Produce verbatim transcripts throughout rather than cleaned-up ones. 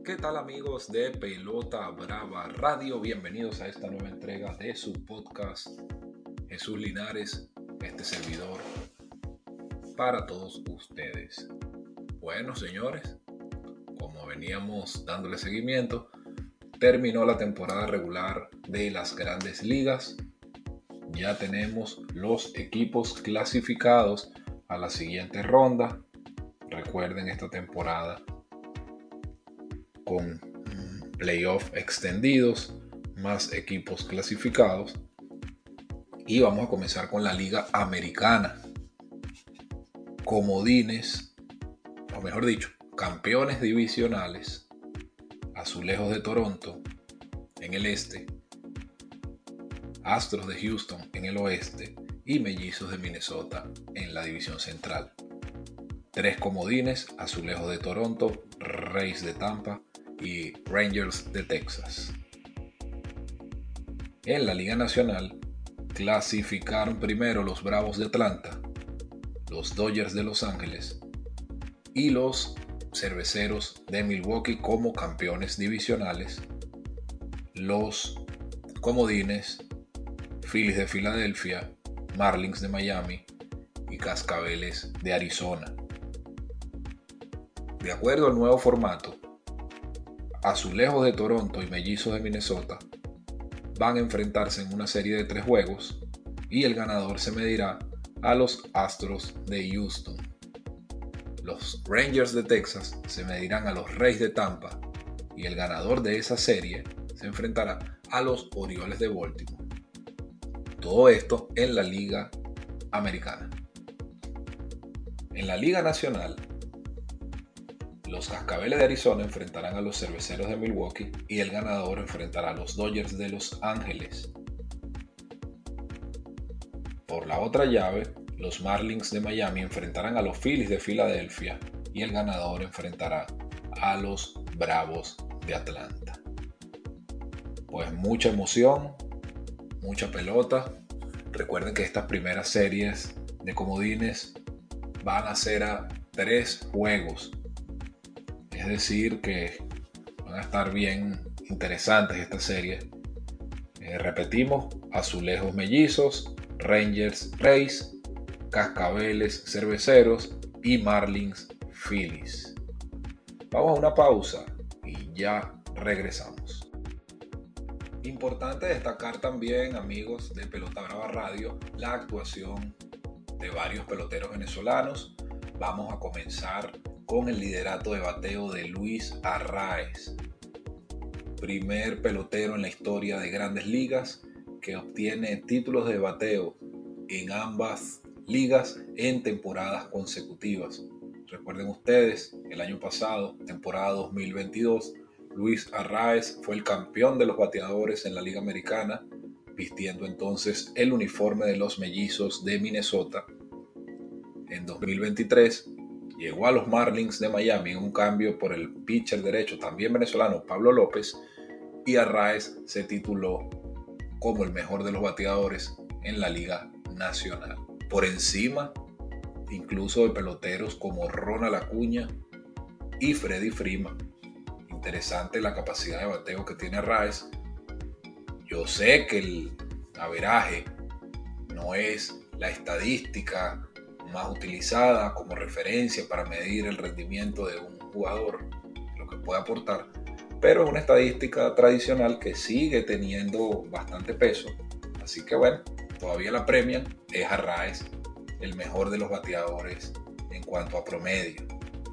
¿Qué tal amigos de Pelota Brava Radio? Bienvenidos a esta nueva entrega de su podcast Jesús Linares, este servidor para todos ustedes. Bueno, señores, como veníamos dándole seguimiento, terminó la temporada regular de las Grandes Ligas. Ya tenemos los equipos clasificados a la siguiente ronda. Recuerden esta temporada con playoffs extendidos, más equipos clasificados. Y vamos a comenzar con la Liga Americana. Comodines, o mejor dicho, campeones divisionales, Azulejos de Toronto en el este, Astros de Houston en el oeste y Mellizos de Minnesota en la división central. Tres comodines, Azulejos de Toronto, Rays de Tampa y Rangers de Texas. En la Liga Nacional clasificaron primero los Bravos de Atlanta, los Dodgers de Los Ángeles y los Cerveceros de Milwaukee como campeones divisionales. Los comodines, Phillies de Filadelfia, Marlins de Miami y Cascabeles de Arizona. De acuerdo al nuevo formato, Azulejos de Toronto y Mellizos de Minnesota van a enfrentarse en una serie de tres juegos y el ganador se medirá a los Astros de Houston. Los Rangers de Texas se medirán a los Rays de Tampa y el ganador de esa serie se enfrentará a los Orioles de Baltimore. Todo esto en la Liga Americana. En la Liga Nacional, los Cascabeles de Arizona enfrentarán a los Cerveceros de Milwaukee y el ganador enfrentará a los Dodgers de Los Ángeles. Por la otra llave, los Marlins de Miami enfrentarán a los Phillies de Filadelfia y el ganador enfrentará a los Bravos de Atlanta. Pues mucha emoción, mucha pelota. Recuerden que estas primeras series de comodines van a ser a tres juegos. Es decir, que van a estar bien interesantes estas series. Eh, repetimos, Azulejos Mellizos, Rangers Rays, Cascabeles Cerveceros y Marlins Phillies. Vamos a una pausa y ya regresamos. Importante destacar también, amigos de Pelota Brava Radio, la actuación de varios peloteros venezolanos. Vamos a comenzar con el liderato de bateo de Luis Arraez, primer pelotero en la historia de Grandes Ligas que obtiene títulos de bateo en ambas ligas en temporadas consecutivas. Recuerden ustedes, el año pasado, temporada dos mil veintidós, Luis Arraez fue el campeón de los bateadores en la Liga Americana, vistiendo entonces el uniforme de los Mellizos de Minnesota. En dos mil veintitrés llegó a los Marlins de Miami en un cambio por el pitcher derecho, también venezolano, Pablo López, y Arraez se tituló como el mejor de los bateadores en la Liga Nacional, por encima incluso de peloteros como Ronald Acuña y Freddie Freeman. Interesante la capacidad de bateo que tiene Arraez. Yo sé que el averaje no es la estadística más utilizada como referencia para medir el rendimiento de un jugador, lo que puede aportar, pero es una estadística tradicional que sigue teniendo bastante peso, así que bueno, todavía la premian. Es Arraez el mejor de los bateadores en cuanto a promedio.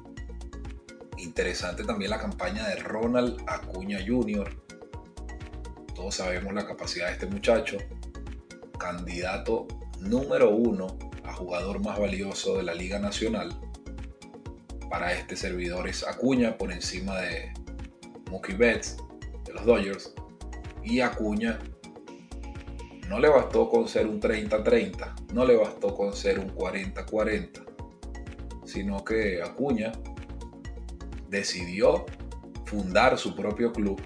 Interesante también la campaña de Ronald Acuña junior Todos sabemos la capacidad de este muchacho, candidato número uno a jugador más valioso de la Liga Nacional. Para este servidor es Acuña por encima de Mookie Betts de los Dodgers, y Acuña no le bastó con ser un treinta treinta, no le bastó con ser un cuarenta cuarenta, sino que Acuña decidió fundar su propio club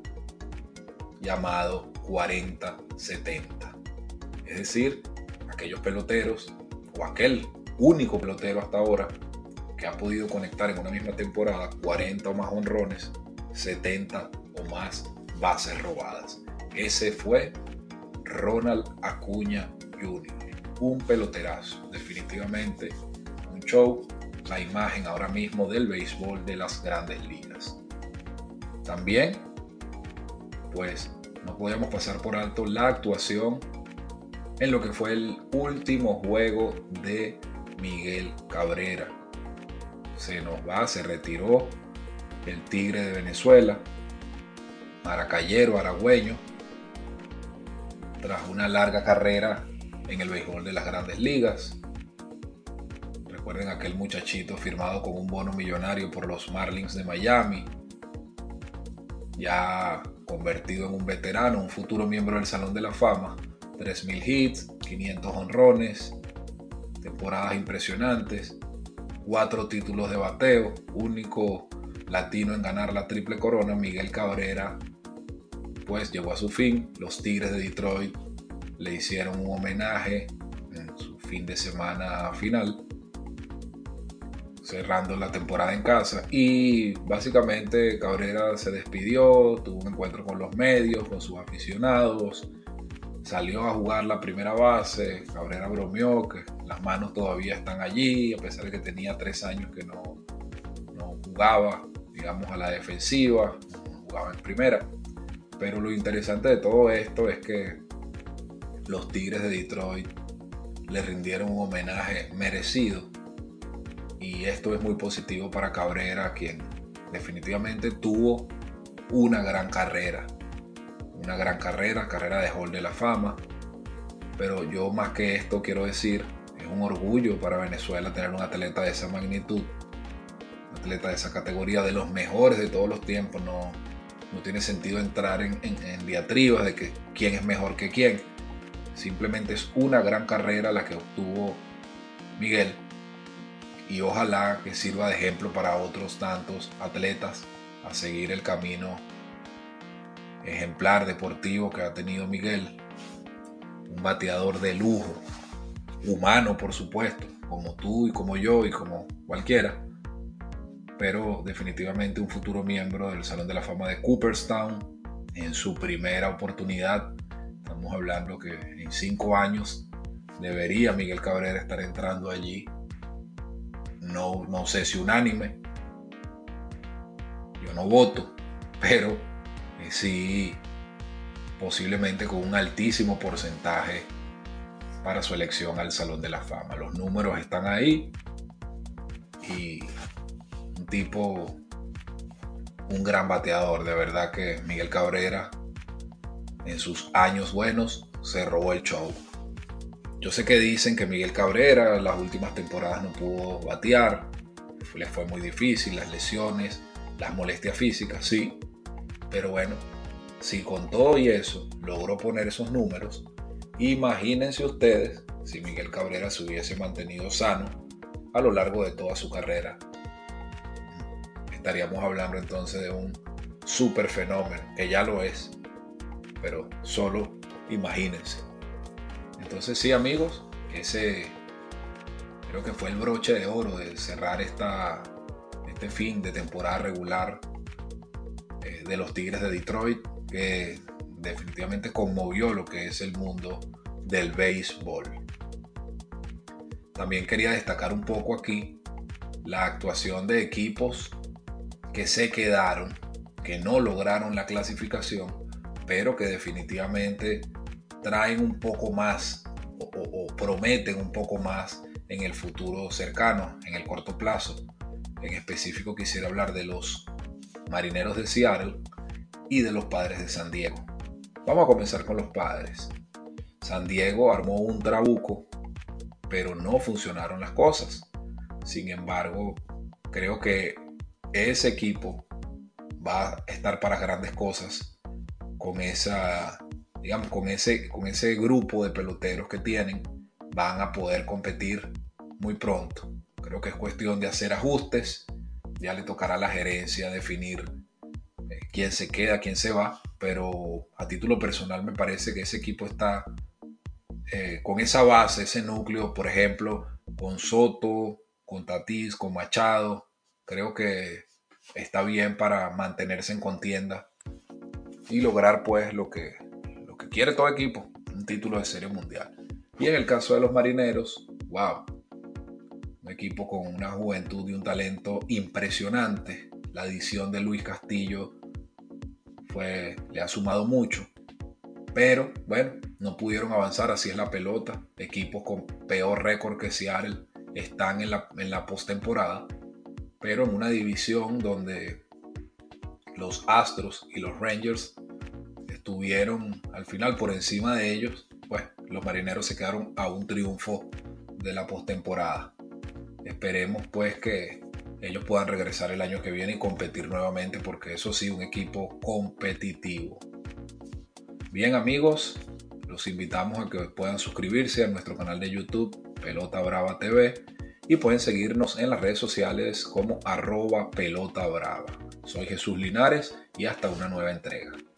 llamado cuarenta setenta. Es decir, aquellos peloteros, o aquel único pelotero hasta ahora que ha podido conectar en una misma temporada cuarenta o más honrones, setenta o más bases robadas. Ese fue Ronald Acuña junior Un peloterazo, definitivamente un show, la imagen ahora mismo del béisbol de las grandes ligas. También, pues, no podíamos pasar por alto la actuación en lo que fue el último juego de Miguel Cabrera. Se nos va, se retiró el Tigre de Venezuela, maracayero, aragüeño, tras una larga carrera en el béisbol de las grandes ligas. Recuerden aquel muchachito firmado con un bono millonario por los Marlins de Miami, ya convertido en un veterano, un futuro miembro del Salón de la Fama. tres mil hits, quinientos honrones, temporadas impresionantes, cuatro títulos de bateo, único latino en ganar la triple corona. Miguel Cabrera pues llegó a su fin. Los Tigres de Detroit le hicieron un homenaje en su fin de semana final, cerrando la temporada en casa, y básicamente Cabrera se despidió, tuvo un encuentro con los medios, con sus aficionados, salió a jugar la primera base. Cabrera bromeó que las manos todavía están allí, a pesar de que tenía tres años que no, no jugaba, digamos, a la defensiva, no jugaba en primera. Pero lo interesante de todo esto es que los Tigres de Detroit le rindieron un homenaje merecido, y esto es muy positivo para Cabrera, quien definitivamente tuvo una gran carrera, una gran carrera, carrera de Hall de la Fama. Pero yo, más que esto, quiero decir, es un orgullo para Venezuela tener un atleta de esa magnitud, un atleta de esa categoría, de los mejores de todos los tiempos. No, no tiene sentido entrar en, en, en diatribas de que quién es mejor que quién. Simplemente es una gran carrera la que obtuvo Miguel, y ojalá que sirva de ejemplo para otros tantos atletas a seguir el camino ejemplar deportivo que ha tenido Miguel. Un bateador de lujo, humano por supuesto, como tú y como yo y como cualquiera, pero definitivamente un futuro miembro del Salón de la Fama de Cooperstown en su primera oportunidad. Estamos hablando que en cinco años debería Miguel Cabrera estar entrando allí. No, no sé si unánime, yo no voto, pero eh, sí posiblemente con un altísimo porcentaje para su elección al Salón de la Fama. Los números están ahí, y un tipo, un gran bateador. De verdad que Miguel Cabrera en sus años buenos se robó el show. Yo sé que dicen que Miguel Cabrera en las últimas temporadas no pudo batear, le fue muy difícil, las lesiones, las molestias físicas, sí, pero bueno, si con todo y eso logró poner esos números, imagínense ustedes si Miguel Cabrera se hubiese mantenido sano a lo largo de toda su carrera. Estaríamos hablando entonces de un super fenómeno, que ya lo es, pero solo imagínense. Entonces sí, amigos, ese creo que fue el broche de oro de cerrar esta, este fin de temporada regular eh, de los Tigres de Detroit, que definitivamente conmovió lo que es el mundo del béisbol. También quería destacar un poco aquí la actuación de equipos que se quedaron, que no lograron la clasificación, pero que definitivamente traen un poco más o, o, o prometen un poco más en el futuro cercano, en el corto plazo. En específico quisiera hablar de los Marineros de Seattle y de los Padres de San Diego. Vamos a comenzar con los Padres. San Diego armó un trabuco, pero no funcionaron las cosas. Sin embargo, creo que ese equipo va a estar para grandes cosas con esa, digamos, con ese, con ese grupo de peloteros que tienen. Van a poder competir muy pronto. Creo que es cuestión de hacer ajustes. Ya le tocará a la gerencia definir eh, quién se queda, quién se va, pero a título personal me parece que ese equipo está eh, con esa base, ese núcleo, por ejemplo, con Soto, con Tatis, con Machado. Creo que está bien para mantenerse en contienda y lograr pues lo que, lo que quiere todo equipo, un título de Serie Mundial. Y en el caso de los Marineros, wow, un equipo con una juventud y un talento impresionante. La adición de Luis Castillo fue, le ha sumado mucho, pero bueno, no pudieron avanzar, así es la pelota. Equipos con peor récord que Seattle están en la, en la postemporada, pero en una división donde los Astros y los Rangers estuvieron al final por encima de ellos, pues los Marineros se quedaron a un triunfo de la postemporada. Esperemos pues que ellos puedan regresar el año que viene y competir nuevamente, porque eso sí, un equipo competitivo. Bien amigos, los invitamos a que puedan suscribirse a nuestro canal de YouTube Pelota Brava T V y pueden seguirnos en las redes sociales como arroba Pelota Brava. Soy Jesús Linares y hasta una nueva entrega.